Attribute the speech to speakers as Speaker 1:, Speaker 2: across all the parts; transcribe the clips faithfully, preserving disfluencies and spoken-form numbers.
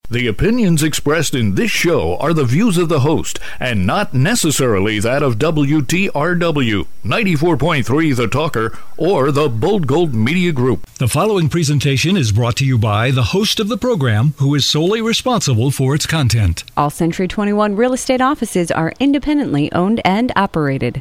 Speaker 1: The opinions expressed in this show are the views of the host and not necessarily that of W T R W, ninety-four point three The Talker, or the Bold Gold Media Group.
Speaker 2: The following presentation is brought to you by the host of the program, who is solely responsible for its content.
Speaker 3: All Century twenty-one real estate offices are independently owned and operated.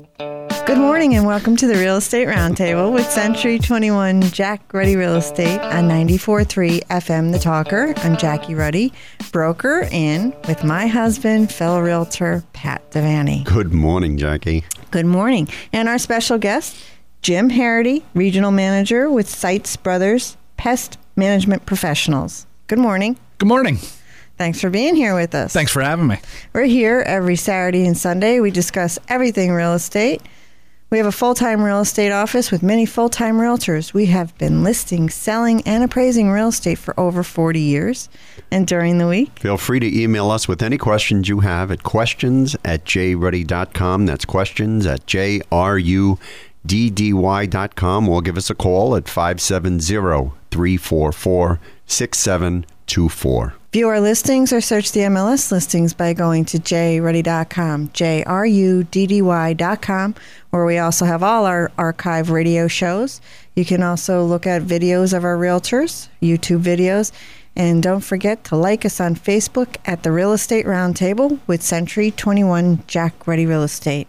Speaker 4: Good morning and welcome to the Real Estate Roundtable with Century twenty-one Jack Ruddy Real Estate on ninety-four point three F M The Talker. I'm Jackie Ruddy, broker, and with my husband, fellow realtor, Pat Devaney.
Speaker 5: Good morning, Jackie.
Speaker 4: Good morning. And our special guest, Jim Harity, Regional Manager with Seitz Brothers Pest Management Professionals. Good morning.
Speaker 6: Good morning.
Speaker 4: Thanks for being here with us.
Speaker 6: Thanks for having me.
Speaker 4: We're here every Saturday and Sunday. We discuss everything real estate. We have a full-time real estate office with many full-time realtors. We have been listing, selling, and appraising real estate for over forty years. And during the week,
Speaker 5: feel free to email us with any questions you have at questions at j ruddy dot com. That's questions at j r u d d y dot com. Or give us a call at five seven zero, three four four, six seven two four.
Speaker 4: View our listings or search the M L S listings by going to j ruddy dot com, j r u d d y dot com, where we also have all our archive radio shows. You can also look at videos of our realtors, YouTube videos, and don't forget to like us on Facebook at the Real Estate Roundtable with Century twenty-one Jack Ruddy Real Estate.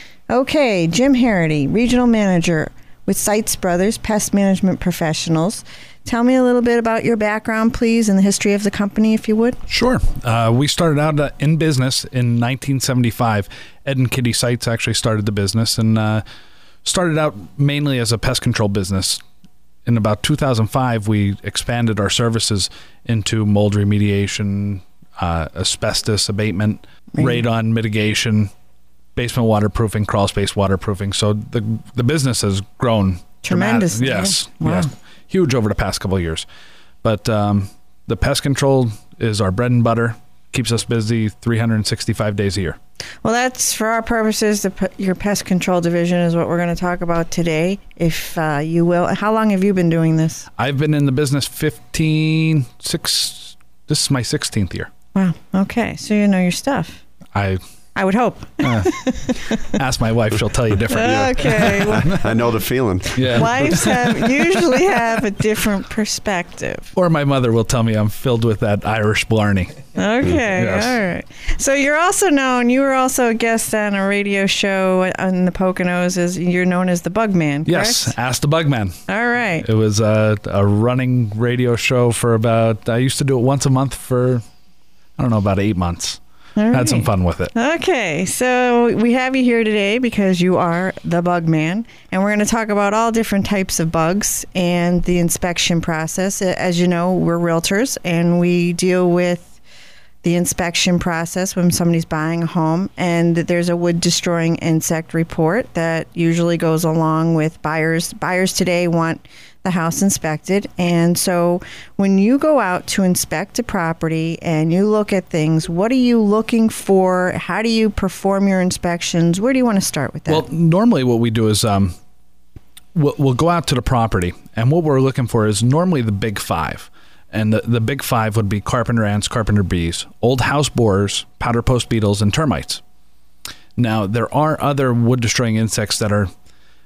Speaker 4: Okay, Jim Harity, Regional Manager with Seitz Brothers Pest Management Professionals. Tell me a little bit about your background, please, and the history of the company, if you would.
Speaker 6: Sure. Uh, we started out uh, in business in nineteen seventy-five. Ed and Kitty Seitz actually started the business and uh, started out mainly as a pest control business. In about two thousand five, we expanded our services into mold remediation, uh, asbestos abatement,
Speaker 4: Right.
Speaker 6: radon mitigation, basement waterproofing, crawl space waterproofing. So the the business has grown
Speaker 4: Tremendously.
Speaker 6: dramatic- Yes.
Speaker 4: Wow.
Speaker 6: Yes. Huge over the past couple of years. But um, the pest control is our bread and butter, keeps us busy three hundred sixty-five days a year.
Speaker 4: Well, that's for our purposes. The, p- your pest control division is what we're going to talk about today, if uh, you will. How long have you been doing this?
Speaker 6: I've been in the business fifteen, six, this is my sixteenth year.
Speaker 4: Wow. Okay. So you know your stuff.
Speaker 6: I
Speaker 4: I would hope.
Speaker 6: uh, ask my wife, she'll tell you different.
Speaker 4: Okay. Well,
Speaker 5: I know the feeling.
Speaker 6: Yeah.
Speaker 4: wives have usually have a different perspective.
Speaker 6: Or my mother will tell me I'm filled with that Irish blarney.
Speaker 4: Okay,
Speaker 6: Yes.
Speaker 4: all right. So you're also known, you were also a guest on a radio show on the Poconos, as you're known as the Bugman, correct?
Speaker 6: Yes, Ask the Bugman.
Speaker 4: All right.
Speaker 6: It was a, a running radio show for about, I used to do it once a month for, I don't know, about eight months.
Speaker 4: All
Speaker 6: Had
Speaker 4: right.
Speaker 6: some fun with it.
Speaker 4: Okay, so we have you here today because you are the Bugman, and we're going to talk about all different types of bugs and the inspection process. As you know, we're realtors, and we deal with the inspection process when somebody's buying a home, and there's a wood-destroying insect report that usually goes along with buyers. Buyers today want the house inspected, and so when you go out to inspect a property and you look at things, what are you looking for? How do you perform your inspections? Where do you want to start with that?
Speaker 6: Well, normally what we do is um, we'll, we'll go out to the property, and what we're looking for is normally the big five. And the, the big five would be carpenter ants, carpenter bees, old house borers, powder post beetles, and termites. Now, there are other wood-destroying insects that are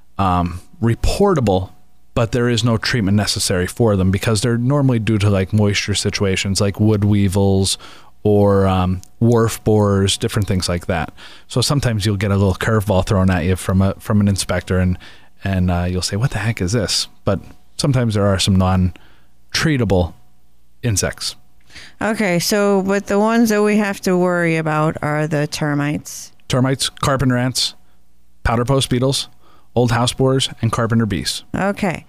Speaker 6: um, reportable, but there is no treatment necessary for them because they're normally due to like moisture situations like wood weevils or um, wharf borers, different things like that. So sometimes you'll get a little curveball thrown at you from a from an inspector, and and uh, you'll say, "What the heck is this?" But sometimes there are some non-treatable insects.
Speaker 4: Okay, so but the ones that we have to worry about are the termites.
Speaker 6: Termites, carpenter ants, powder post beetles, old house borers, and carpenter bees.
Speaker 4: Okay,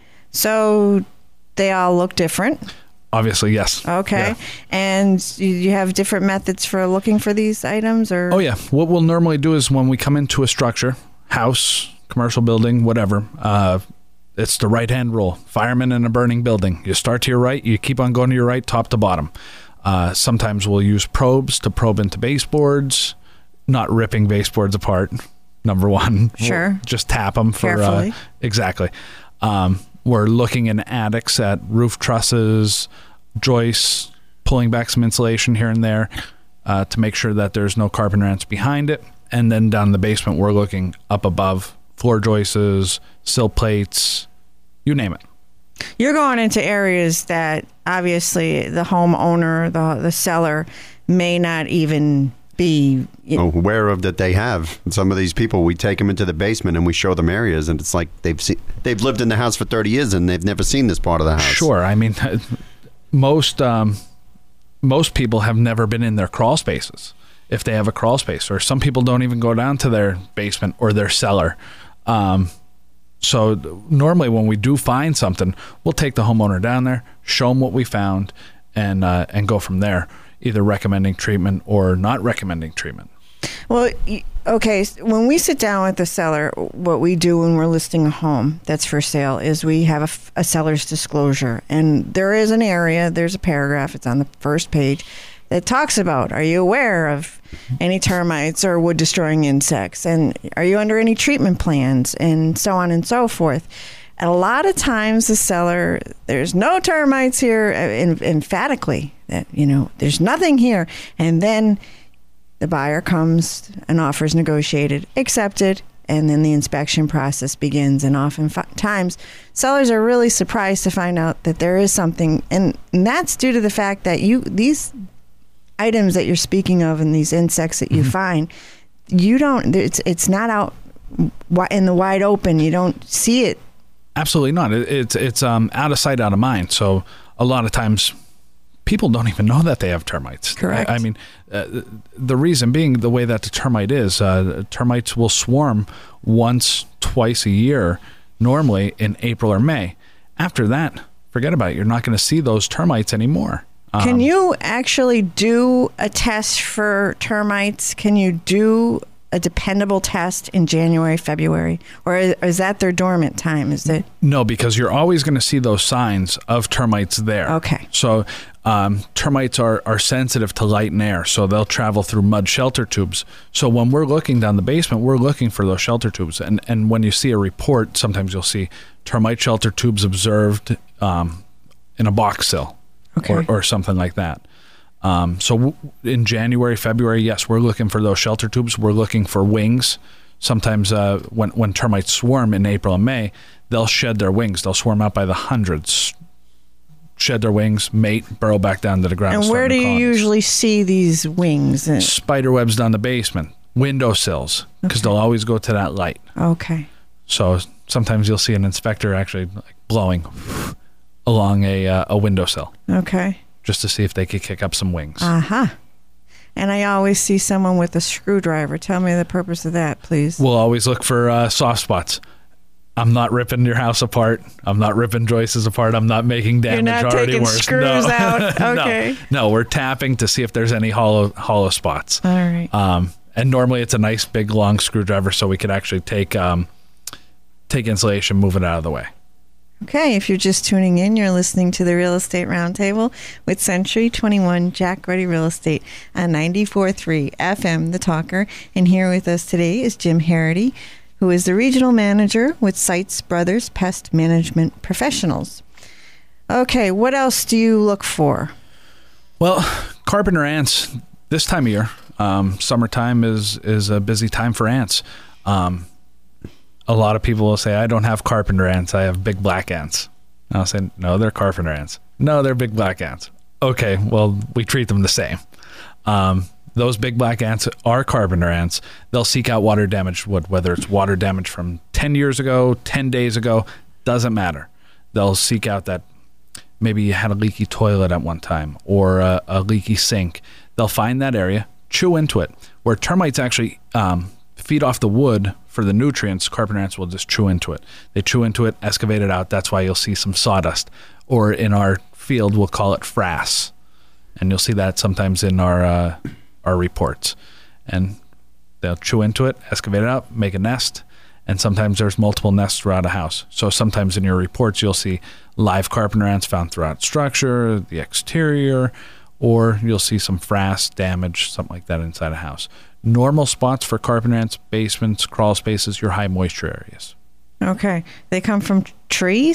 Speaker 4: so they all look different.
Speaker 6: Obviously, yes.
Speaker 4: Okay,
Speaker 6: Yeah.
Speaker 4: and you you have different methods for looking for these items, or?
Speaker 6: Oh, yeah. What we'll normally do is when we come into a structure, house, commercial building, whatever, uh, it's the right-hand rule. Fireman in a burning building. You start to your right, you keep on going to your right, top to bottom. Uh, sometimes we'll use probes to probe into baseboards, not ripping baseboards apart, number one.
Speaker 4: Sure.
Speaker 6: We'll just tap them for...
Speaker 4: Carefully.
Speaker 6: Uh, exactly. Um, we're looking in attics at roof trusses, joists, pulling back some insulation here and there uh, to make sure that there's no carpenter ants behind it. And then down in the basement, we're looking up above, floor joists, sill plates, you name it.
Speaker 4: You're going into areas that obviously the homeowner, the the seller, may not even be
Speaker 5: aware of that they have. Some of these people, we take them into the basement and we show them areas, and it's like they've seen, they've lived in the house for thirty years and they've never seen this part of the house.
Speaker 6: Sure. I mean, most um, most people have never been in their crawl spaces, if they have a crawl space, or some people don't even go down to their basement or their cellar. Um, so normally when we do find something, we'll take the homeowner down there, show them what we found, and uh, and go from there, either recommending treatment or not recommending treatment.
Speaker 4: Well, okay, when we sit down with the seller, what we do when we're listing a home that's for sale is we have a, a seller's disclosure. And there is an area, there's a paragraph, it's on the first page, that talks about, are you aware of any termites or wood destroying insects? And are you under any treatment plans? And so on and so forth. And a lot of times the seller, there's no termites here, uh, emphatically, that, you know, there's nothing here. And then the buyer comes, an offer is negotiated, accepted, and then the inspection process begins. And oftentimes, sellers are really surprised to find out that there is something, and, and that's due to the fact that you these items that you're speaking of and these insects that you mm-hmm. find, you don't. It's it's not out in the wide open. You don't see it.
Speaker 6: Absolutely not. It, it's it's um out of sight, out of mind. So a lot of times, people don't even know that they have termites.
Speaker 4: Correct.
Speaker 6: I, I mean, uh, the reason being the way that the termite is, uh, termites will swarm once, twice a year, normally in April or May. After that, forget about it. You're not going to see those termites anymore. Um,
Speaker 4: Can you actually do a test for termites? Can you do a dependable test in January, February? Or is, is that their dormant time? Is it?
Speaker 6: No, because you're always going to see those signs of termites there.
Speaker 4: Okay.
Speaker 6: So um, termites are, are sensitive to light and air, so they'll travel through mud shelter tubes. So when we're looking down the basement, we're looking for those shelter tubes. And, and when you see a report, sometimes you'll see termite shelter tubes observed um, in a box sill.
Speaker 4: Okay.
Speaker 6: Or, or something like that. Um, so w- in January, February, yes, we're looking for those shelter tubes. We're looking for wings. Sometimes uh, when, when termites swarm in April and May, they'll shed their wings. They'll swarm out by the hundreds, shed their wings, mate, burrow back down to the ground.
Speaker 4: And where do you colonies. usually see these wings? And-
Speaker 6: Spider webs down the basement, windowsills, because okay. they'll always go to that light.
Speaker 4: Okay.
Speaker 6: So sometimes you'll see an inspector actually like blowing along a uh, a windowsill.
Speaker 4: Okay.
Speaker 6: Just to see if they could kick up some wings.
Speaker 4: Uh-huh. And I always see someone with a screwdriver. Tell me the purpose of that, please.
Speaker 6: We'll always look for uh, soft spots. I'm not ripping your house apart. I'm not ripping joists apart. I'm not making damage
Speaker 4: You're not
Speaker 6: already
Speaker 4: taking
Speaker 6: worse.
Speaker 4: screws
Speaker 6: no.
Speaker 4: out. Okay.
Speaker 6: no. no, we're tapping to see if there's any hollow hollow spots.
Speaker 4: All right.
Speaker 6: Um, and normally it's a nice big long screwdriver, so we could actually take um, take insulation, move it out of the way.
Speaker 4: Okay, if you're just tuning in, you're listening to the Real Estate Roundtable with Century twenty-one Jack Ruddy Real Estate on ninety-four point three F M, The Talker. And here with us today is Jim Harity, who is the Regional Manager with Seitz Brothers Pest Management Professionals. Okay, what else do you look for?
Speaker 6: Well, carpenter ants, this time of year, um, summertime is, is a busy time for ants. Um A lot of people will say, I don't have carpenter ants, I have big black ants. And I'll say, no, they're carpenter ants. No, they're big black ants. Okay, well, we treat them the same. Um, those big black ants are carpenter ants. They'll seek out water damaged wood, whether it's water damage from ten years ago, ten days ago, doesn't matter. They'll seek out that maybe you had a leaky toilet at one time or a, a leaky sink. They'll find that area, chew into it. Where termites actually um, feed off the wood for the nutrients, carpenter ants will just chew into it. They chew into it, excavate it out. That's why you'll see some sawdust. Or in our field, we'll call it frass. And you'll see that sometimes in our uh, our reports. And they'll chew into it, excavate it out, make a nest. And sometimes there's multiple nests throughout a house. So sometimes in your reports, you'll see live carpenter ants found throughout structure, the exterior, or you'll see some frass damage, something like that inside a house. Normal spots for carpenter ants, basements, crawl spaces, your high moisture areas.
Speaker 4: Okay. They come from trees?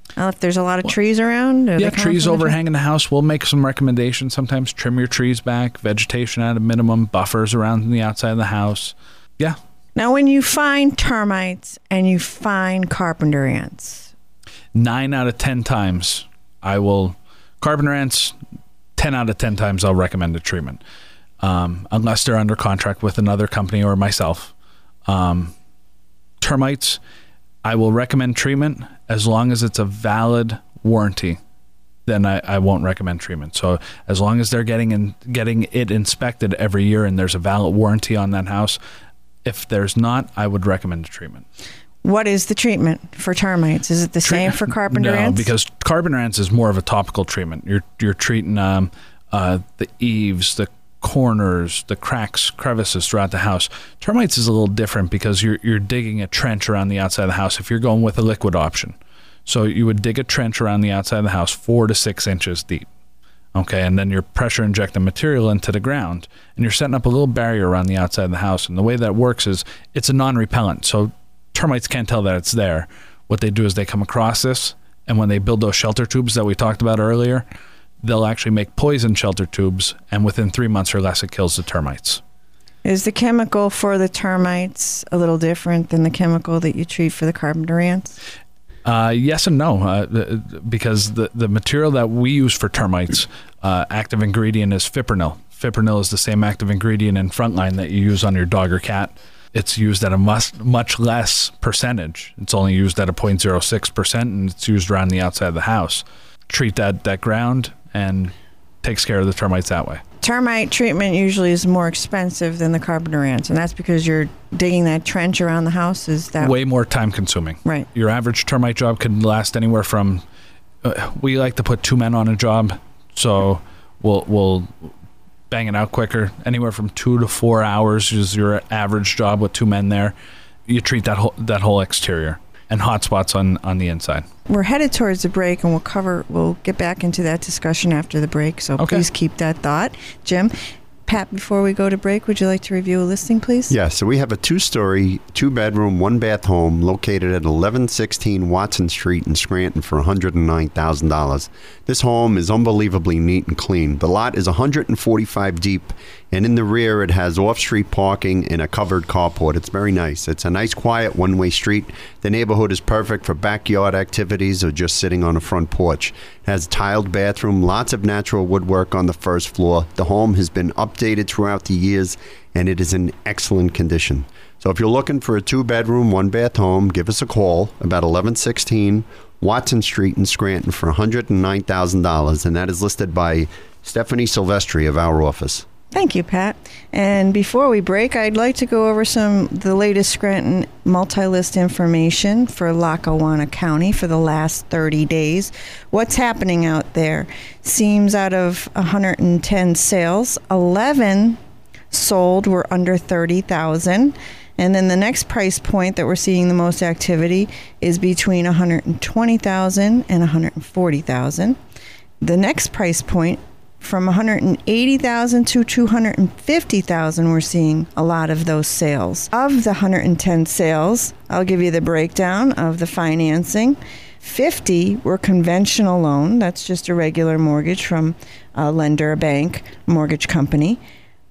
Speaker 4: Well, if there's a lot of trees around?
Speaker 6: Yeah, trees overhanging the house. We'll make some recommendations. Sometimes trim your trees back, vegetation at a minimum, buffers around the outside of the house. Yeah.
Speaker 4: Now, when you find termites and you find carpenter ants?
Speaker 6: Nine out of ten times, I will... Carpenter ants, ten out of ten times I'll recommend a treatment. Um, unless they're under contract with another company or myself. Um, termites, I will recommend treatment as long as it's a valid warranty. Then I, I won't recommend treatment. So as long as they're getting in, getting it inspected every year and there's a valid warranty on that house, if there's not, I would recommend a treatment.
Speaker 4: What is the treatment for termites? Is it the same for carpenter
Speaker 6: no,
Speaker 4: ants?
Speaker 6: No, because carpenter ants is more of a topical treatment. You're you're treating um, uh, the eaves, the corners, the cracks, crevices throughout the house. Termites is a little different because you're you're digging a trench around the outside of the house if you're going with a liquid option. So you would dig a trench around the outside of the house four to six inches deep. Okay, and then you're pressure injecting material into the ground, and you're setting up a little barrier around the outside of the house. And the way that works is it's a non-repellent, so termites can't tell that it's there. What they do is they come across this, and when they build those shelter tubes that we talked about earlier, they'll actually make poison shelter tubes, and within three months or less, it kills the termites.
Speaker 4: Is the chemical for the termites a little different than the chemical that you treat for the carpenter ants?
Speaker 6: Uh, yes and no, uh, because the, the material that we use for termites, uh, active ingredient is fipronil. Fipronil is the same active ingredient in Frontline that you use on your dog or cat. It's used at a much, much less percentage. It's only used at a zero point zero six percent, and it's used around the outside of the house. Treat that, that ground and takes care of the termites that way.
Speaker 4: Termite treatment usually is more expensive than the carpenter ants, and that's because you're digging that trench around the house. Is that
Speaker 6: way more time consuming?
Speaker 4: Right.
Speaker 6: Your average termite job could last anywhere from. Uh, we like to put two men on a job, so we'll we'll bang it out quicker. Anywhere from two to four hours is your average job with two men there. You treat that whole that whole exterior and hot spots on, on the inside.
Speaker 4: We're headed towards the break, and we'll cover. We'll get back into that discussion after the break. So
Speaker 6: okay.
Speaker 4: Please keep that thought, Jim. Pat, before we go to break, would you like to review a listing, please?
Speaker 5: Yeah, so we have a two-story, two-bedroom, one-bath home located at eleven sixteen Watson Street in Scranton for one hundred nine thousand dollars. This home is unbelievably neat and clean. The lot is one hundred forty-five deep, and in the rear it has off-street parking and a covered carport. It's very nice. It's a nice, quiet, one-way street. The neighborhood is perfect for backyard activities or just sitting on a front porch. It has a tiled bathroom, lots of natural woodwork on the first floor. The home has been updated throughout the years, and it is in excellent condition. So if you're looking for a two-bedroom, one-bath home, give us a call about eleven sixteen Watson Street in Scranton for one hundred nine thousand dollars, and that is listed by Stephanie Silvestri of our office.
Speaker 4: Thank you, Pat. And before we break, I'd like to go over some the latest Scranton multi-list information for Lackawanna County for the last thirty days. What's happening out there? Seems out of one hundred ten sales, eleven sold were under thirty thousand. And then the next price point that we're seeing the most activity is between one hundred twenty thousand and one hundred forty thousand. The next price point from one hundred eighty thousand to two hundred fifty thousand, we're seeing a lot of those sales. Of the one hundred ten sales, I'll give you the breakdown of the financing. fifty were conventional loan. That's just a regular mortgage from a lender, a bank, mortgage company.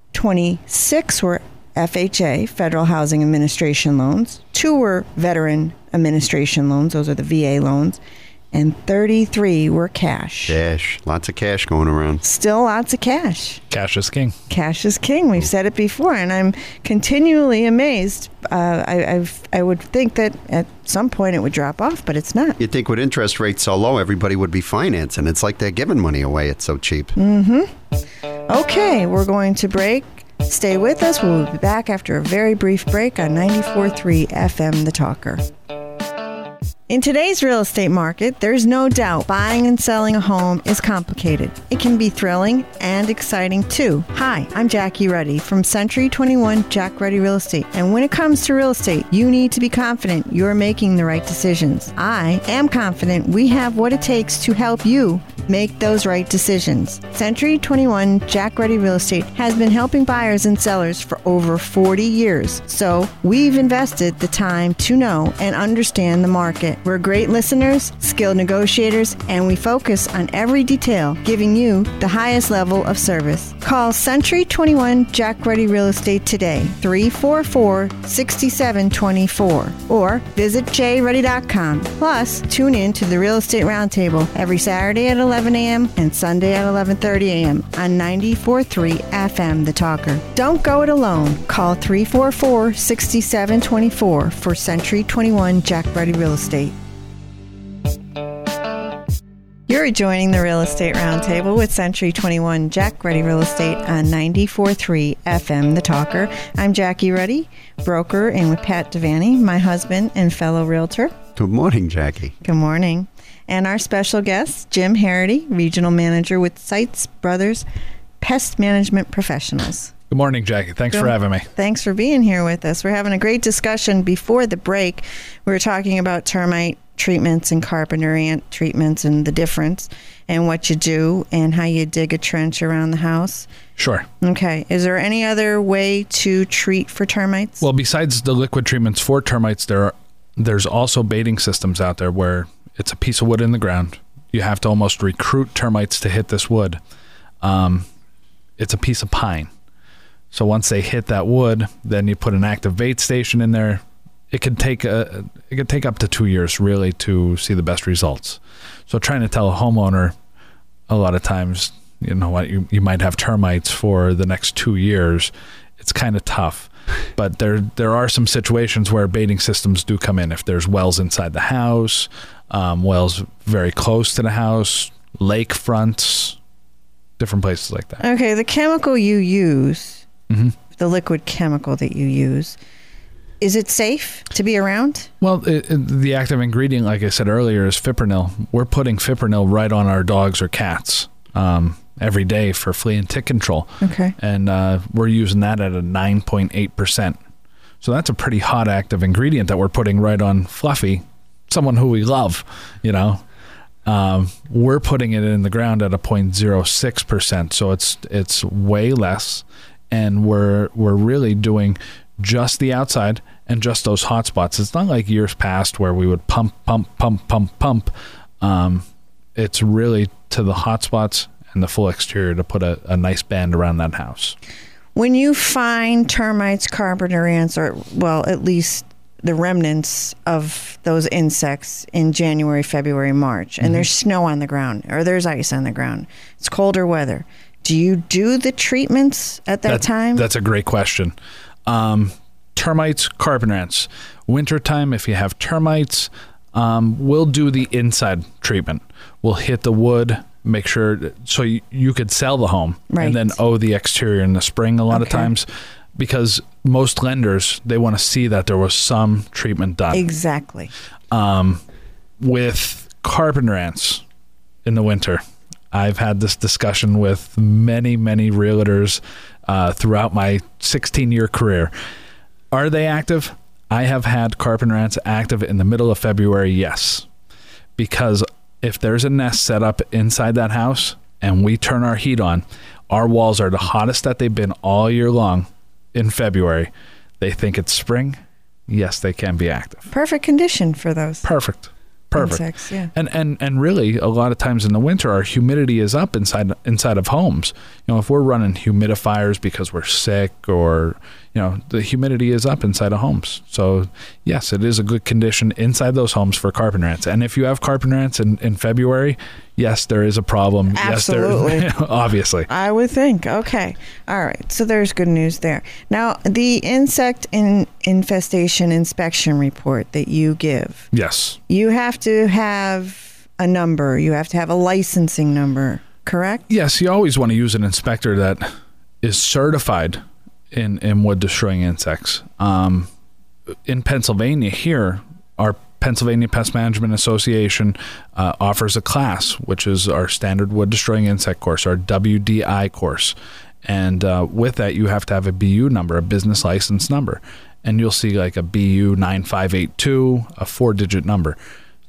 Speaker 4: twenty-six were F H A, Federal Housing Administration loans. Two were Veteran Administration loans. Those are the V A loans. And thirty-three were cash.
Speaker 5: Cash. Lots of cash going around.
Speaker 4: Still lots of cash.
Speaker 6: Cash is king.
Speaker 4: Cash is king. We've said it before, and I'm continually amazed. Uh, I, I've, I would think that at some point it would drop off, but it's not.
Speaker 5: You'd think with interest rates so low, everybody would be financing. It's like they're giving money away. It's so cheap.
Speaker 4: Mm-hmm. Okay, we're going to break. Stay with us. We'll be back after a very brief break on ninety-four point three F M The Talker. In today's real estate market, there's no doubt buying and selling a home is complicated. It can be thrilling and exciting too. Hi, I'm Jackie Ruddy from Century twenty-one Jack Ruddy Real Estate. And when it comes to real estate, you need to be confident you're making the right decisions. I am confident we have what it takes to help you make those right decisions. Century twenty-one Jack Ready Real Estate has been helping buyers and sellers for over forty years. So we've invested the time to know and understand the market. We're great listeners, skilled negotiators, and we focus on every detail, giving you the highest level of service. Call Century twenty-one Jack Ready Real Estate today, three four four, six seven two four, or visit j ready dot com. Plus, tune in to the Real Estate Roundtable every Saturday at eleven a.m. and Sunday at eleven thirty a.m. on ninety-four point three F M The Talker. Don't go it alone. Call three four four, six seven two four for Century twenty-one Jack Ready Real Estate. You're joining the Real Estate Roundtable with Century twenty-one Jack Ready Real Estate on ninety-four point three F M The Talker. I'm Jackie Ruddy, broker, and with Pat Devaney, my husband and fellow realtor.
Speaker 5: Good morning, Jackie.
Speaker 4: Good morning. And our special guest, Jim Harity, regional manager with Sites Brothers Pest Management Professionals.
Speaker 6: Good morning, Jackie. Thanks
Speaker 4: Good.
Speaker 6: for having me.
Speaker 4: Thanks for being here with us. We're having a great discussion before the break. We were talking about termite treatments and carpenter ant treatments and the difference and what you do and how you dig a trench around the house.
Speaker 6: Sure.
Speaker 4: Okay. Is there any other way to treat for termites?
Speaker 6: Well, besides the liquid treatments for termites, there are, there's also baiting systems out there where it's a piece of wood in the ground. You have to almost recruit termites to hit this wood. Um, it's a piece of pine. So once they hit that wood, then you put an active bait station in there. It could take a, it could take up to two years really to see the best results. So trying to tell a homeowner a lot of times, you know what, you, you might have termites for the next two years. It's kind of tough, but there, there are some situations where baiting systems do come in. If there's wells inside the house, um, wells very close to the house, lake fronts, different places like that.
Speaker 4: Okay. The chemical you use,
Speaker 6: Mm-hmm.
Speaker 4: the liquid chemical that you use, is it safe to be around?
Speaker 6: Well, it, it, the active ingredient, like I said earlier, is fipronil. We're putting fipronil right on our dogs or cats um, every day for flea and tick control.
Speaker 4: Okay.
Speaker 6: And uh, we're using that at a nine point eight percent. So that's a pretty hot active ingredient that we're putting right on Fluffy, someone who we love, you know. Um, we're putting it in the ground at a zero point zero six percent. So it's it's way less. And we're we're really doing just the outside and just those hot spots. It's not like years past where we would pump, pump, pump, pump, pump. Um, it's really to the hot spots and the full exterior to put a, a nice band around that house.
Speaker 4: When you find termites, carpenter ants, or, well, at least the remnants of those insects in January, February, March, and mm-hmm. there's snow on the ground or there's ice on the ground, it's colder weather. Do you do the treatments at that, that time?
Speaker 6: That's a great question. Um, termites, carpenter ants. Wintertime, if you have termites, um, we'll do the inside treatment. We'll hit the wood, make sure, so you, you could sell the home
Speaker 4: right.
Speaker 6: and then owe the exterior in the spring a lot
Speaker 4: okay.
Speaker 6: of times, because most lenders, they want to see that there was some treatment done.
Speaker 4: Exactly.
Speaker 6: Um, with carpenter ants in the winter, I've had this discussion with many, many realtors uh, throughout my sixteen-year career. Are they active? I have had carpenter ants active in the middle of February, yes. Because if there's a nest set up inside that house and we turn our heat on, our walls are the hottest that they've been all year long in February. They think it's spring. Yes, they can be active.
Speaker 4: Perfect condition for those.
Speaker 6: Perfect. Perfect.
Speaker 4: Insects, yeah.
Speaker 6: And and and really, a lot of times in the winter, our humidity is up inside inside of homes. You know, if we're running humidifiers because we're sick, or you know, the humidity is up inside of homes. So yes, it is a good condition inside those homes for carpenter ants. And if you have carpenter ants in, in February, yes, there is a problem.
Speaker 4: Absolutely.
Speaker 6: Yes, there, obviously.
Speaker 4: I would think. Okay. All right. So there's good news there. Now, the insect in infestation inspection report that you give.
Speaker 6: Yes.
Speaker 4: You have to have a number. You have to have a licensing number, correct?
Speaker 6: Yes. You always want to use an inspector that is certified in, in wood destroying insects. Um, in Pennsylvania here, our Pennsylvania Pest Management Association uh, offers a class, which is our standard wood destroying insect course, our W D I course. And uh, with that, you have to have a B U number, a business license number. And you'll see like a B U nine five eight two, a four-digit number.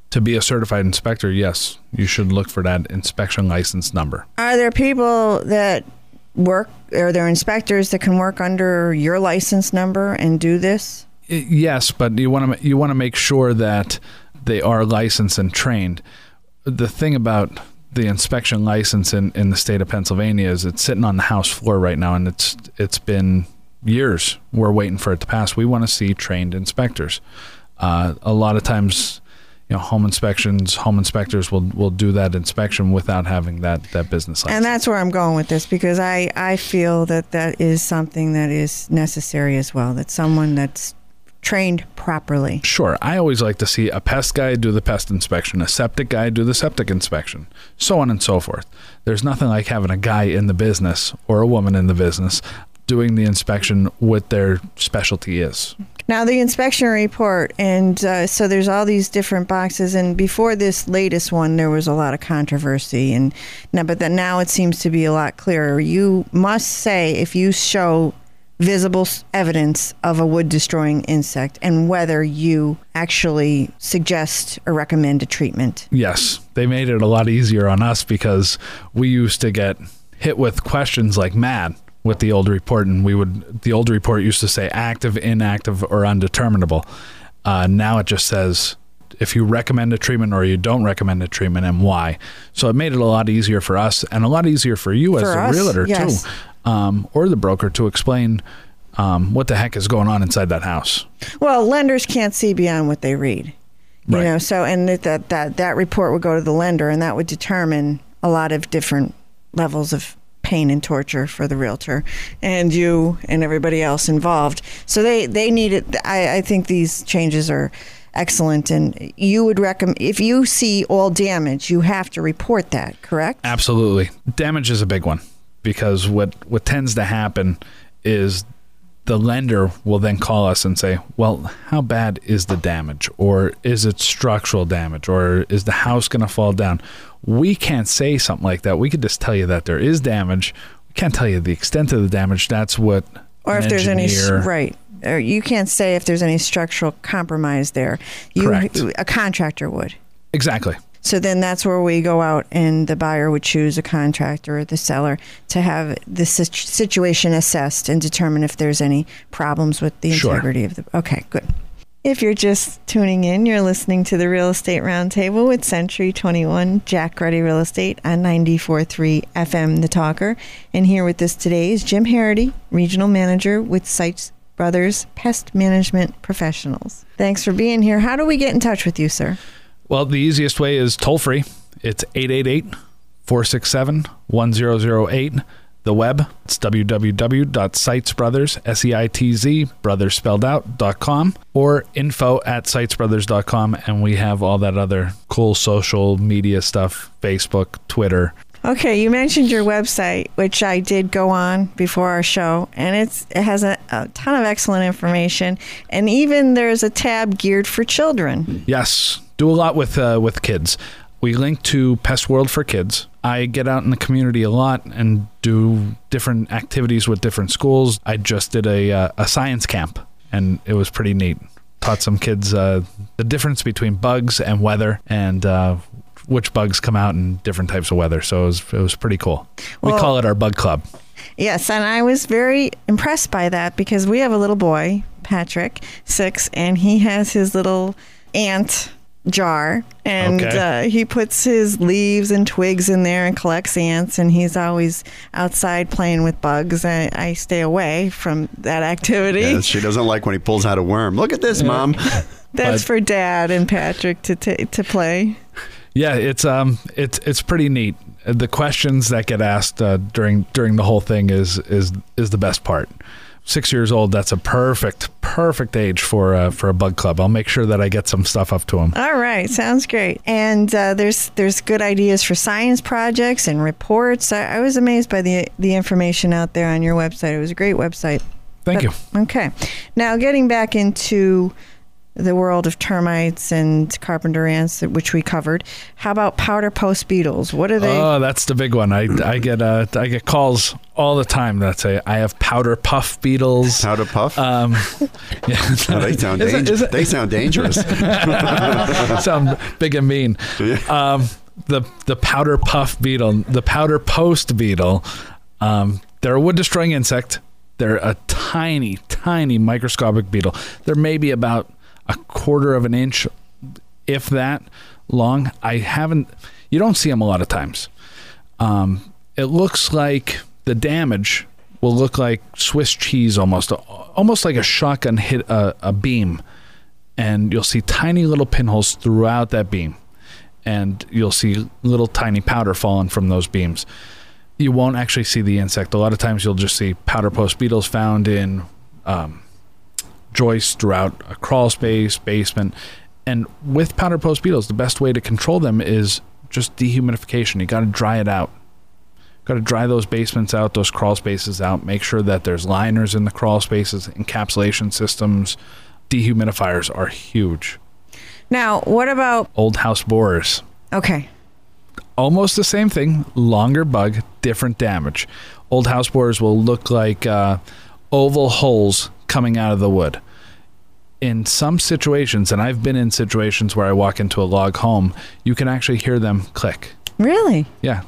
Speaker 6: to be a certified inspector, yes, you should look for that inspection license number.
Speaker 4: Are there people that work, are there inspectors that can work under your license number and do this?
Speaker 6: I- yes, but you want to you want to make sure that they are licensed and trained. The thing about the inspection license in, in the state of Pennsylvania is it's sitting on the House floor right now, and it's it's been years we're waiting for it to pass. We want to see trained inspectors. Uh, a lot of times, you know, home inspections, home inspectors will, will do that inspection without having that, that business license.
Speaker 4: And that's where I'm going with this, because I, I feel that that is something that is necessary as well, that someone that's trained properly.
Speaker 6: Sure. I always like to see a pest guy do the pest inspection, a septic guy do the septic inspection, so on and so forth. There's nothing like having a guy in the business or a woman in the business doing the inspection what their specialty is.
Speaker 4: Now, the inspection report, and uh, so there's all these different boxes, and before this latest one, there was a lot of controversy, and now, but then now it seems to be a lot clearer. You must say if you show visible s- evidence of a wood-destroying insect and whether you actually suggest or recommend a treatment.
Speaker 6: Yes, they made it a lot easier on us because we used to get hit with questions like mad with the old report, and we would the old report used to say active, inactive, or undeterminable. Uh, now it just says if you recommend a treatment or you don't recommend a treatment and why. So it made it a lot easier for us and a lot easier for you
Speaker 4: For
Speaker 6: as the
Speaker 4: us,
Speaker 6: realtor
Speaker 4: yes.
Speaker 6: too, um, or the broker to explain um, what the heck is going on inside that house.
Speaker 4: Well, lenders can't see beyond what they read, you
Speaker 6: Right.
Speaker 4: know. So, and that, that that that report would go to the lender, and that would determine a lot of different levels of pain and torture for the realtor and you and everybody else involved. So they they need it. I, I think these changes are excellent, and you would recommend if you see all damage, you have to report that, correct?
Speaker 6: Absolutely. Damage is a big one because what, what tends to happen is the lender will then call us and say, well, how bad is the damage? Or is it structural damage? Or is the house going to fall down? We can't say something like that. We could just tell you that there is damage. We can't tell you the extent of the damage. That's what
Speaker 4: Or if
Speaker 6: an
Speaker 4: there's any
Speaker 6: engineer-
Speaker 4: right. Or you can't say if there's any structural compromise there. You,
Speaker 6: Correct.
Speaker 4: A contractor would.
Speaker 6: Exactly.
Speaker 4: So then that's where we go out and the buyer would choose a contractor or the seller to have the situ- situation assessed and determine if there's any problems with the
Speaker 6: Sure.
Speaker 4: integrity of the... Okay, good. If you're just tuning in, you're listening to the Real Estate Roundtable with Century twenty-one Jack Ruddy Real Estate on ninety-four point three F M The Talker. And here with us today is Jim Harity, Regional Manager with Sites Brothers Pest Management Professionals. Thanks for being here. How do we get in touch with you, sir?
Speaker 6: Well, the easiest way is toll free. It's eight eight eight, four six seven, one zero zero eight. The web, it's w w w dot sitesbrothers, S E I T Z, brothers spelled out, dot com, or info at sitesbrothers dot com, and we have all that other cool social media stuff, Facebook, Twitter.
Speaker 4: Okay, you mentioned your website, which I did go on before our show, and it's it has a, a ton of excellent information, and even there's a tab geared for children.
Speaker 6: Yes, do a lot with uh, with kids. We link to Pest World for Kids. I get out in the community a lot and do different activities with different schools. I just did a uh, a science camp, and it was pretty neat. Taught some kids uh, the difference between bugs and weather, and uh, which bugs come out in different types of weather. So it was, it was pretty cool. We
Speaker 4: Well-
Speaker 6: call it our bug club.
Speaker 4: Yes, and I was very impressed by that because we have a little boy, Patrick, six, and he has his little ant jar, and
Speaker 6: Okay.
Speaker 4: uh, he puts his leaves and twigs in there and collects ants, and he's always outside playing with bugs. I, I stay away from that activity.
Speaker 5: Yeah, she doesn't like when he pulls out a worm. Look at this, Mom.
Speaker 4: That's
Speaker 6: But-
Speaker 4: for Dad and Patrick to t- to play.
Speaker 6: Yeah, it's um, it's it's pretty neat. The questions that get asked uh, during during the whole thing is is is the best part. Six years old, that's a perfect perfect age for uh, for a bug club. I'll make sure that I get some stuff up to him.
Speaker 4: All right, sounds great. And uh, there's there's good ideas for science projects and reports. I, I was amazed by the the information out there on your website. It was a great website.
Speaker 6: Thank you.
Speaker 4: Okay, now getting back into the world of termites and carpenter ants, which we covered. How about powder post beetles? What are they?
Speaker 6: Oh, that's the big one. I, I get uh, I get calls all the time that say I have powder puff beetles.
Speaker 5: Powder puff?
Speaker 6: Um, yeah.
Speaker 5: Oh, they sound
Speaker 6: Is it-
Speaker 5: dangerous.
Speaker 6: is it-
Speaker 5: They sound dangerous.
Speaker 6: Sound big and mean. Um, the the powder puff beetle, the powder post beetle, um, they're a wood destroying insect. They're a tiny, tiny microscopic beetle. They're maybe about a quarter of an inch, if that, long. I haven't. You don't see them a lot of times. Um, it looks like the damage will look like Swiss cheese almost, almost like a shotgun hit a, a beam. And you'll see tiny little pinholes throughout that beam. And you'll see little tiny powder falling from those beams. You won't actually see the insect. A lot of times you'll just see powder post beetles found in um, joists throughout a crawl space, basement. And with powder post beetles, the best way to control them is just dehumidification. You got to dry it out. Got to dry those basements out, those crawl spaces out. Make sure that there's liners in the crawl spaces, encapsulation systems. Dehumidifiers are huge.
Speaker 4: Now, what about...
Speaker 6: Old house borers.
Speaker 4: Okay.
Speaker 6: Almost the same thing, longer bug, different damage. Old house borers will look like uh, oval holes coming out of the wood. In some situations, and I've been in situations where I walk into a log home, you can actually hear them click.
Speaker 4: Really?
Speaker 6: Yeah.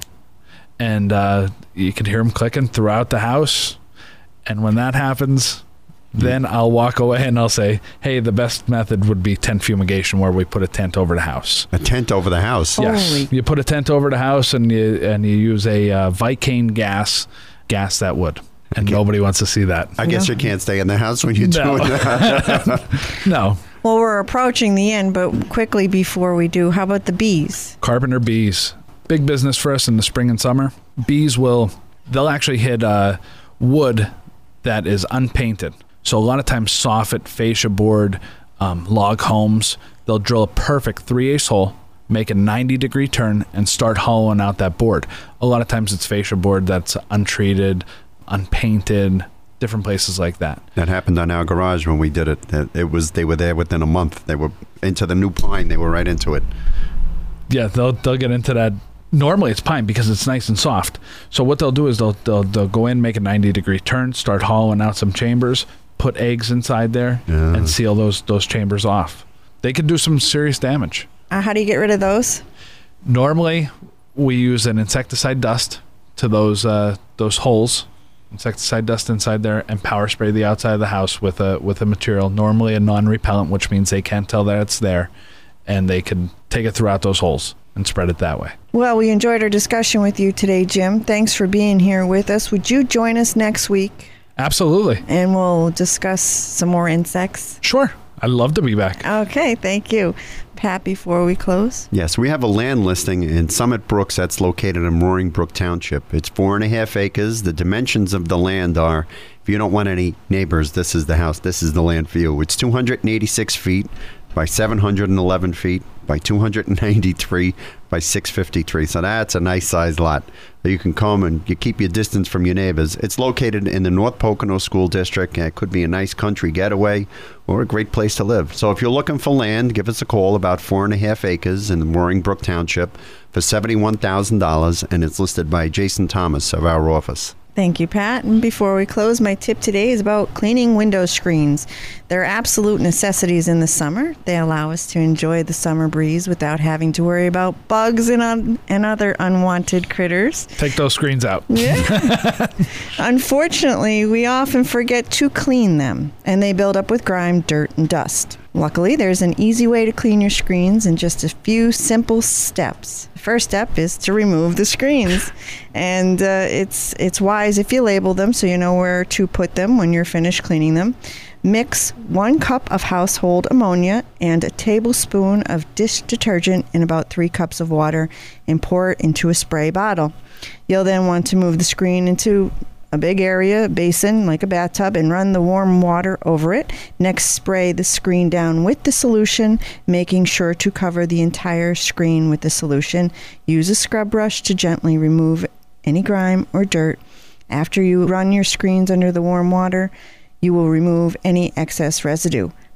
Speaker 6: And uh, you can hear them clicking throughout the house. And when that happens, then I'll walk away and I'll say, hey, the best method would be tent fumigation, where we put a tent over the house.
Speaker 5: A tent over the house.
Speaker 6: Yes.
Speaker 4: Holy-
Speaker 6: You put a tent over the house and you and you use a uh, Vicane gas, gas that wood. And
Speaker 5: Okay.
Speaker 6: nobody wants to see that.
Speaker 5: I guess you can't stay in the house when you're
Speaker 6: No.
Speaker 5: doing that.
Speaker 6: No.
Speaker 4: Well, we're approaching the end, but quickly before we do, how about the bees?
Speaker 6: Carpenter bees. Big business for us in the spring and summer. Bees will, they'll actually hit uh, wood that is unpainted. So a lot of times soffit, fascia board, um, log homes, they'll drill a perfect three-eighths hole, make a ninety degree turn, and start hollowing out that board. A lot of times it's fascia board that's untreated, unpainted, different places like that.
Speaker 5: That happened on our garage when we did it. It it was they were there within a month. They were into the new pine. They were right into it.
Speaker 6: Yeah, they'll they'll get into that. Normally it's pine because it's nice and soft. So what they'll do is they'll they'll, they'll go in, make a ninety degree turn, start hollowing out some chambers, put eggs inside there,
Speaker 5: Yeah.
Speaker 6: and seal those those chambers off. They could do some serious damage.
Speaker 4: Uh, how do you get rid of those?
Speaker 6: Normally, we use an insecticide dust to those uh, those holes, insecticide dust inside there, and power spray the outside of the house with a with a material. Normally a non-repellent, which means they can't tell that it's there, and they can take it throughout those holes and spread it that way.
Speaker 4: Well, we enjoyed our discussion with you today, Jim. Thanks for being here with us. Would you join us next week
Speaker 6: Absolutely,
Speaker 4: and we'll discuss some more insects?
Speaker 6: sure. I'd love to be back.
Speaker 4: Okay, thank you. Pat, before we close?
Speaker 5: Yes, we have a land listing in Summit Brooks that's located in Roaring Brook Township. It's four and a half acres. The dimensions of the land are, if you don't want any neighbors, this is the house. This is the land for you. It's two hundred eighty-six feet by seven hundred eleven feet by two hundred ninety-three by six fifty-three. So that's a nice sized lot. You can come and you keep your distance from your neighbors. It's located in the North Pocono School District. It could be a nice country getaway or a great place to live. So if you're looking for land, give us a call, about four and a half acres in Roaring Brook Township for seventy-one thousand dollars, and it's listed by Jason Thomas of our office.
Speaker 4: Thank you, Pat. And before we close, my tip today is about cleaning window screens. They're absolute necessities in the summer. They allow us to enjoy the summer breeze without having to worry about bugs and, un- and other unwanted critters.
Speaker 6: Take those screens out.
Speaker 4: Yeah. Unfortunately, we often forget to clean them, and they build up with grime, dirt, and dust. Luckily, there's an easy way to clean your screens in just a few simple steps. The first step is to remove the screens, and uh, it's it's wise if you label them so you know where to put them when you're finished cleaning them. Mix one cup of household ammonia and a tablespoon of dish detergent in about three cups of water and pour it into a spray bottle. You'll then want to move the screen into a big area, basin, like a bathtub, and run the warm water over it. Next, spray the screen down with the solution, making sure to cover the entire screen with the solution. Use a scrub brush to gently remove any grime or dirt. After you run your screens under the warm water, you will remove any excess residue.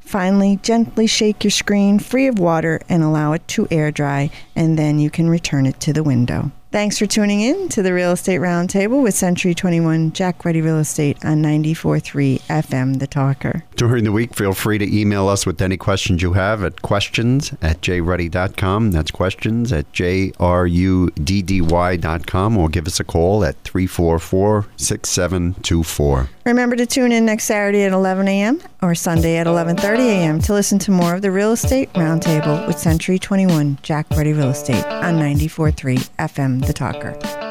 Speaker 4: Finally, gently shake your screen free of water and allow it to air dry, and then you can return it to the window. Thanks for tuning in to the Real Estate Roundtable with Century twenty-one Jack Ruddy Real Estate on ninety-four point three F M The Talker.
Speaker 5: During the week, feel free to email us with any questions you have at questions at j ruddy dot com. That's questions at j ruddy dot com, or give us a call at three four four, six seven two four.
Speaker 4: Remember to tune in next Saturday at eleven a.m. or Sunday at eleven thirty a.m. to listen to more of the Real Estate Roundtable with Century twenty-one Jack Ruddy Real Estate on ninety-four point three F M The Talker.